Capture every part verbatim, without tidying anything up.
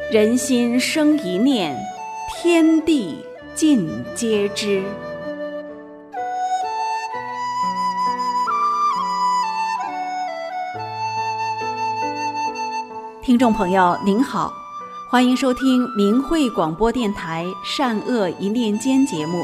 人心生一念，天地尽皆知。听众朋友您好，欢迎收听明慧广播电台善恶一念间节目。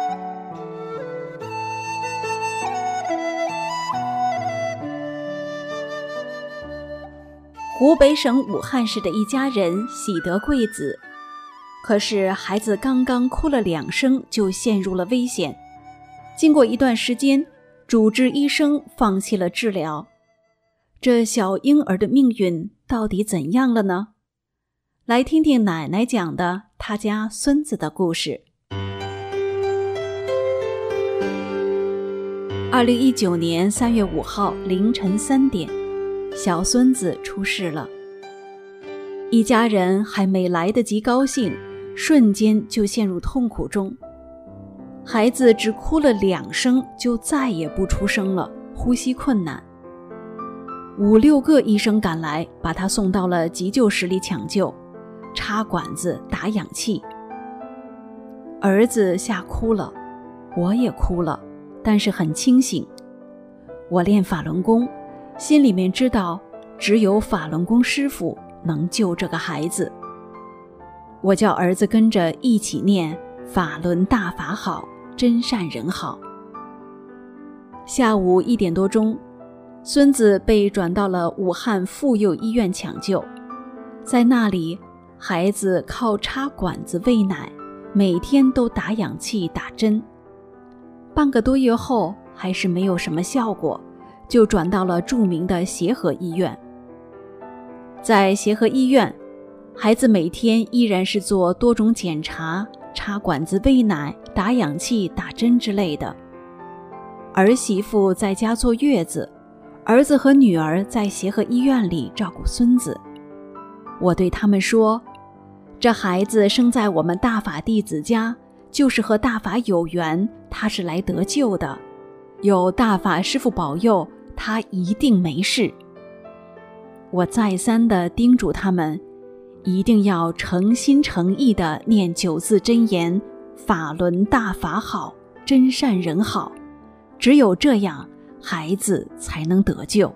湖北省武汉市的一家人喜得贵子，可是孩子刚刚哭了两声就陷入了危险。经过一段时间，主治医生放弃了治疗。这小婴儿的命运到底怎样了呢？来听听奶奶讲的她家孙子的故事。二零一九年三月五号凌晨三点，小孙子出事了。一家人还没来得及高兴，瞬间就陷入痛苦中。孩子只哭了两声就再也不出声了，呼吸困难。五六个医生赶来，把他送到了急救室里抢救，插管子打氧气。儿子吓哭了，我也哭了，但是很清醒。我练法轮功，心里面知道只有法轮功师父能救这个孩子。我叫儿子跟着一起念法轮大法好，真善人好。下午一点多钟，孙子被转到了武汉妇幼医院抢救。在那里，孩子靠插管子喂奶，每天都打氧气打针。半个多月后还是没有什么效果，就转到了著名的协和医院。在协和医院，孩子每天依然是做多种检查，插管子喂奶，打氧气打针之类的。儿媳妇在家坐月子，儿子和女儿在协和医院里照顾孙子。我对他们说，这孩子生在我们大法弟子家，就是和大法有缘，他是来得救的，有大法师父保佑，他一定没事。我再三地叮嘱他们，一定要诚心诚意地念九字真言，法轮大法好，真善人好，只有这样孩子才能得救。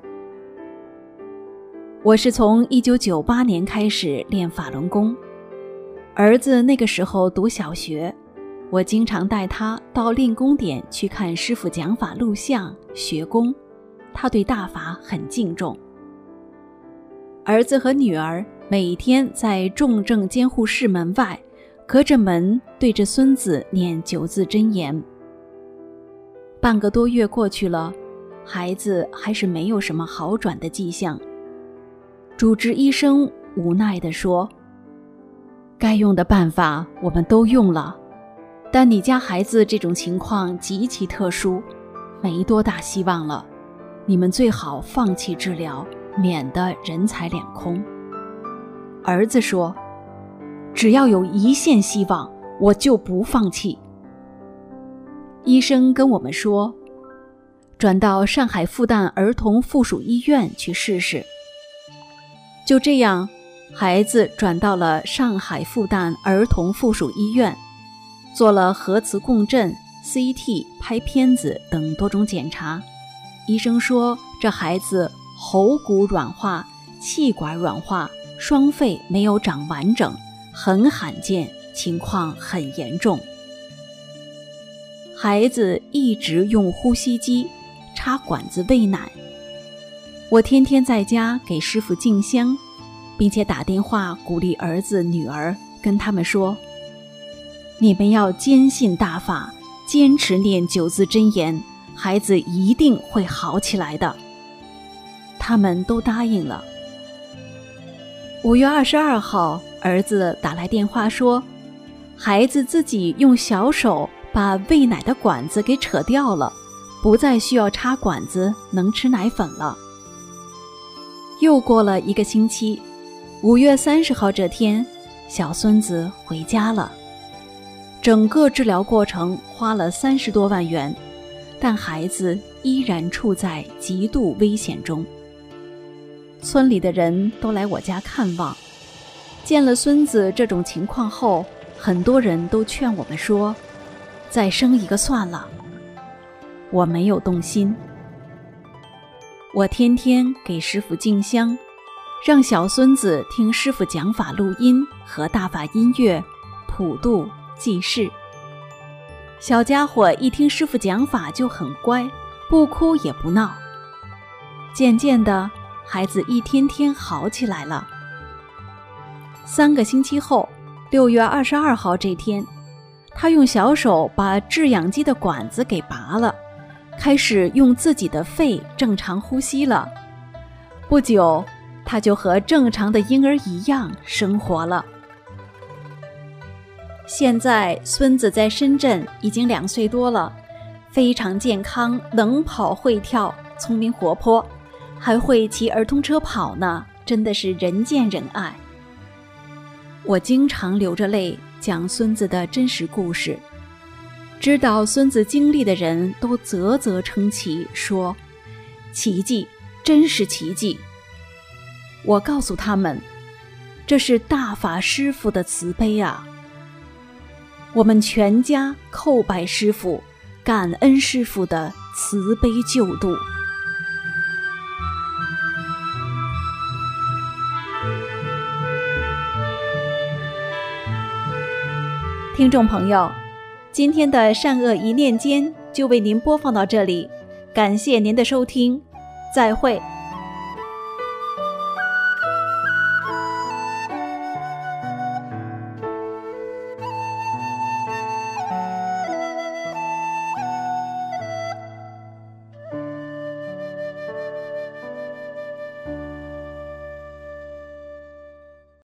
我是从一九九八年开始练法轮功，儿子那个时候读小学，我经常带他到练功点去看师父讲法录像学功，他对大法很敬重。儿子和女儿每天在重症监护室门外隔着门对着孙子念九字真言。半个多月过去了，孩子还是没有什么好转的迹象。主治医生无奈地说，该用的办法我们都用了，但你家孩子这种情况极其特殊，没多大希望了，你们最好放弃治疗，免得人财两空。儿子说，只要有一线希望，我就不放弃。医生跟我们说，转到上海复旦儿童附属医院去试试。就这样，孩子转到了上海复旦儿童附属医院，做了核磁共振、C T、拍片子等多种检查。医生说，这孩子喉骨软化、气管软化，双肺没有长完整，很罕见，情况很严重。孩子一直用呼吸机插管子喂奶，我天天在家给师父敬香，并且打电话鼓励儿子女儿，跟他们说，你们要坚信大法，坚持念九字真言，孩子一定会好起来的。他们都答应了。五月二十二号，儿子打来电话说，孩子自己用小手把喂奶的管子给扯掉了，不再需要插管子，能吃奶粉了。又过了一个星期，五月三十号这天，小孙子回家了。整个治疗过程花了三十多万元，但孩子依然处在极度危险中。村里的人都来我家看望， 见了孙子这种情况后，很多人都劝我们说，再生一个算了。我没有动心。我天天给师父敬香，让小孙子听师父讲法录音和大法音乐，普度济世。小家伙一听师父讲法就很乖，不哭也不闹。渐渐的，孩子一天天好起来了。三个星期后，六月二十二号这天，他用小手把制氧机的管子给拔了，开始用自己的肺正常呼吸了。不久，他就和正常的婴儿一样生活了。现在孙子在深圳已经两岁多了，非常健康，能跑会跳，聪明活泼，还会骑儿童车跑呢，真的是人见人爱。我经常流着泪讲孙子的真实故事，知道孙子经历的人都啧啧称奇，说奇迹，真是奇迹。我告诉他们，这是大法师父的慈悲啊！我们全家叩拜师父，感恩师父的慈悲救度。听众朋友，今天的善恶一念间就为您播放到这里，感谢您的收听，再会。